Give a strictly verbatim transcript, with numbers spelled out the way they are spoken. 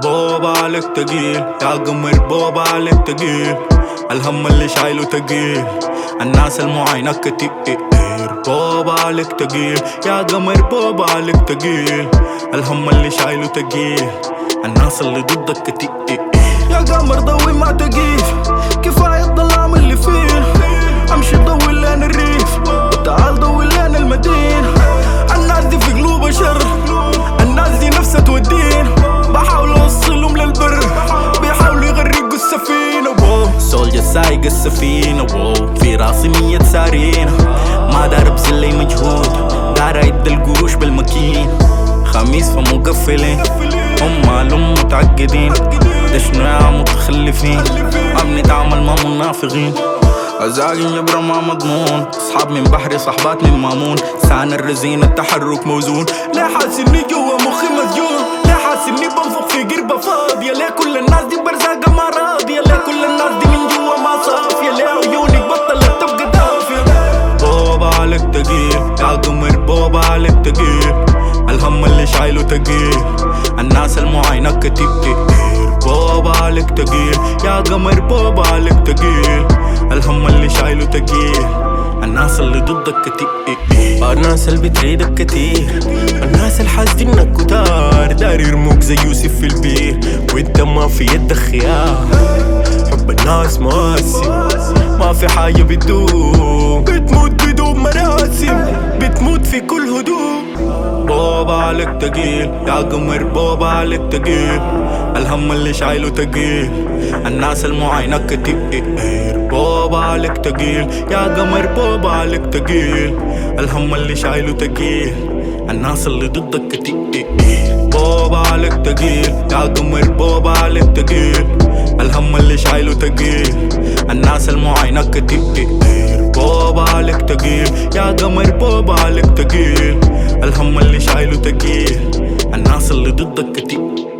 بابا عليك تقيل يا قمر، بابا عليك تقيل. الهم اللي شايله تقيل، الناس المعاينك كتير. بابا عليك تقيل يا قمر، بابا عليك تقيل. الهم اللي شايله تقيل، الناس اللي ضدك كتير. يا قمر ضوي ما تقيف، كفاية الظلام اللي فيه. امشي ضوي لين الريف، وتعال ضوي لين المدينة. الناس دي في قلوبها شر، الناس دي نفسها تودين. بحاول اوصلهم للبر، بيحاولوا يغرقوا السفينة. واو سولجة سايق السفينة، واو في راسي مية سارينة. ما دار ابذل لي مجهود، دار اعد القروش بالمكين. خميس فمقفلين، هم مالهم متعقدين. ده شنو يا متخلفين، ما بنتعامل مع منافقين. أزاقين يبرا ما مضمون، أصحاب من بحري صحبات من مامون. سان الرزين التحرك موزون. ليه حاسس اني جوا مخي مسجون؟ ليه حاسس اني بنفخ في قربة فاضية؟ ليه كل الناس دي برزاقة ما راضية؟ ليه كل الناس دي من جوا ما صافية؟ ليه عيونك بطلت تبقى دافية؟ بابا عليك تقيل يا قمر، بابا عليك تقيل. الهم اللي شايله تقيل، الناس المعاينك كتير. بابا عليك تقيل يا قمر، بابا عليك تقيل. الهم اللي شايله تقيل، الناس اللي ضدك كتير. الناس اللي بتريدك كتير، الناس اللي حاسدينك كتار. دار يرموك زي يوسف في البير، وانت ما في يدك خيار. حب الناس مواسم، ما في حاجة بتدوم. بتموت بدون مراسم، بتموت في كل هدوء. بابا عليك تقيل يا قمر، بابا عليك تقيل. الهم اللي شايله تقيل، الناس المعاينك كتير. بابا عليك تقيل يا قمر، بابا عليك تقيل. الهم اللي شايله تقيل، الناس اللي ضدك كتير. بابا عليك تقيل يا قمر، بابا عليك تقيل. الهم اللي شايله تقيل، الناس المعاينك كتير. بابا عليك تقيل يا قمر، بابا عليك تقيل. الهم اللي شايله تقيل، الناس اللي ضدك كتير.